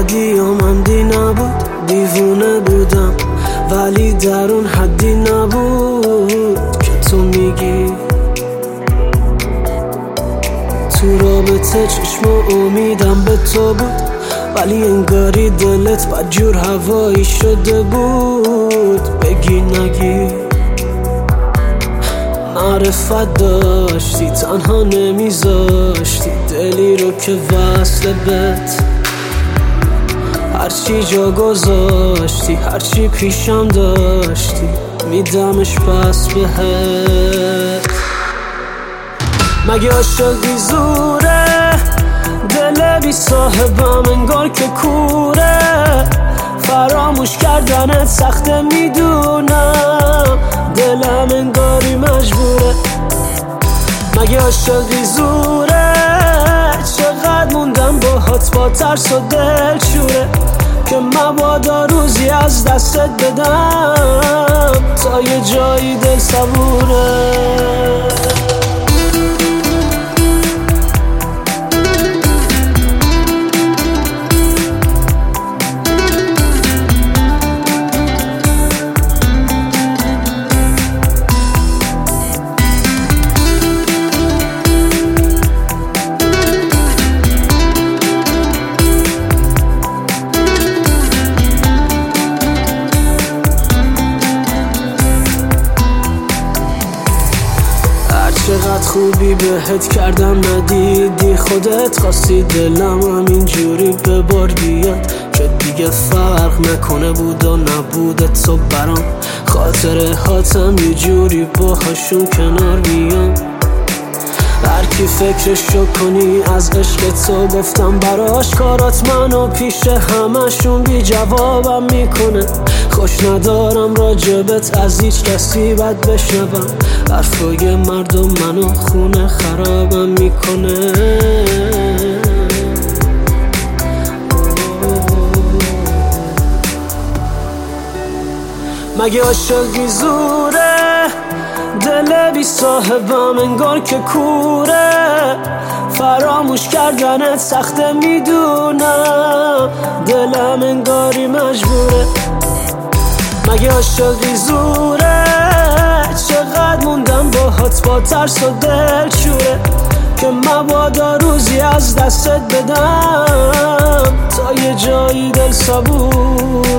دیامندی نبود، دیوونه بودم ولی در اون حدی نبود که تو میگی. تو رابطه چشم و امیدم به تو بود، ولی انگاری دلت بدجور هوایی شده بود. بگی نگی معرفت داشتی، تنها نمیذاشتی دلی رو که وصل بهت. هرچی جا گذاشتی، هرچی پیشم داشتی، میدمش پس بهت. مگه عاشقی زوره؟ دل بی صاحبم انگار که کوره. فراموش کردنت سخته میدونم، دلم انگاری مجبوره. مگه عاشقی زوره؟ چقدر موندم باهات با ترس و دلشوره، که مبادا روزی از دستت بدم تا یه جایی دل صبوره. چقدر خوبی بهت کردم ندیدی، خودت خواستی دلم همینجوری به بار بیاد، که دیگه فرق نکنه بود و نبوده تو برام. خاطره هاتم یه جوری باهاشون کنار بیام. هر کی فکرشو کنی از عشق تو گفتم براش، کارات منو پیش همشون بی جوابم میکنه. خوش ندارم راجبت از هیچ کسی بد بشنوم، حرفای مردم منو خونه خرابم میکنه. مگه عاشقی زوره؟ دل بی صاحبم انگار که کوره. فراموش کردنت سخته میدونم، دلم انگاری مجبوره. مگه عاشقی زوره؟ چقدر موندم باهات با ترس و دلشوره، که مبادا روزی از دستت بدم تا یه جایی دل صبور.